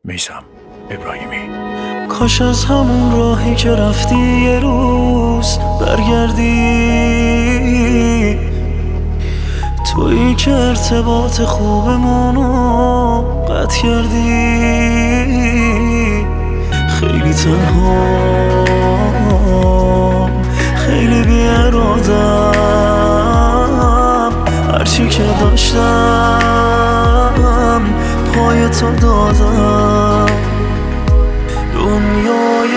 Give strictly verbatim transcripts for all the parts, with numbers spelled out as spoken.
میثم ابراهیمی. کاش از همون راهی که رفتی یه روز برگردی، تویی که ارتباط خوبمونو قطع کردی. خیلی تنها، خیلی بی‌اراده‌ام، هرچی که داشتم پای تو دادم. دنیای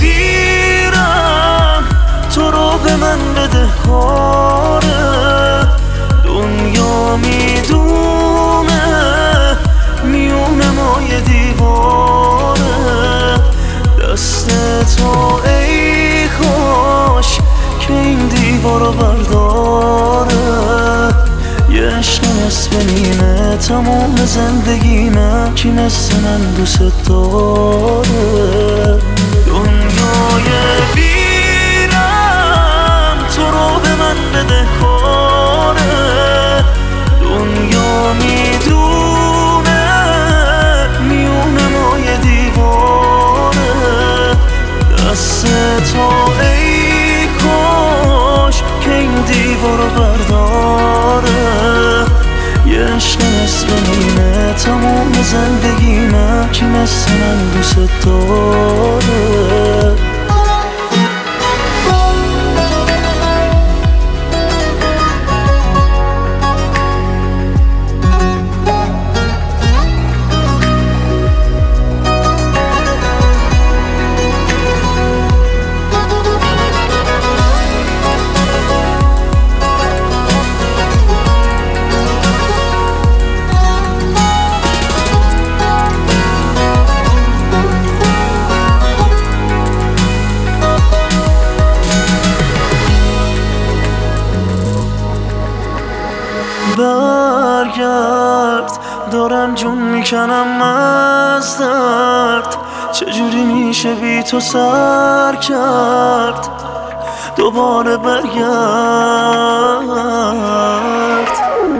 ویرم تو رو به من بده کاره، دنیا میدونه میونه ما یه دیواره. دست تو ای کاش که این دیوارو برداره. یه عشق نصف نیمه تمام زندگیمه، کی مثل من دوست داره. دنیای ویرم تو رو به من بده کاره، دنیا میدونه میونه ما یه دیواره. دست تو ای کاش که این دیوارو برداره. یه عشق نصف نیمه تمام زندگیمه، کی مثل من دوست داره. برگرد، دارم جون میکنم از درد. چجوری میشه بی تو سر کرد، دوباره برگرد.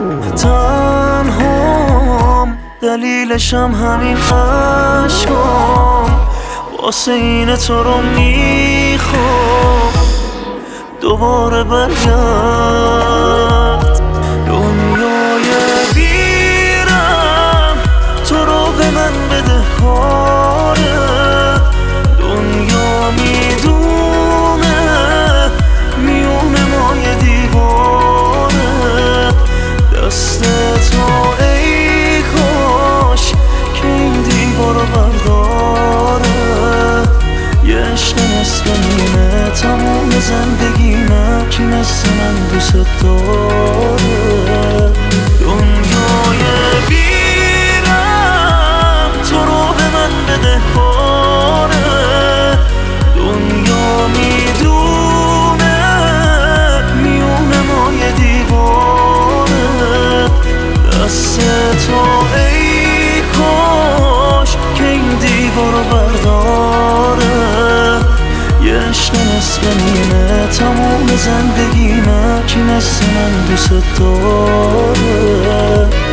تنهام دلیلشم همین عشقام، واسه اینه تو رو میخوام دوباره برگرد. دنیای ویرم تو رو به من بده کاره، دنیا میدونه میونه ما یه دیواره. دست تو ای کاش که این دیوارو برداره. یه عشق نصف نیمه تمام زندگیمه، کی مثل من دوست داره. دنیای ویرم تو رو به من بده کاره، دنیا میدونه میونه ما یه دیواره. دست تو ای کاش که این دیوارو برداره. یه عشق نصف نیمه تمام زندگیمه، کی مثل من دوست داره.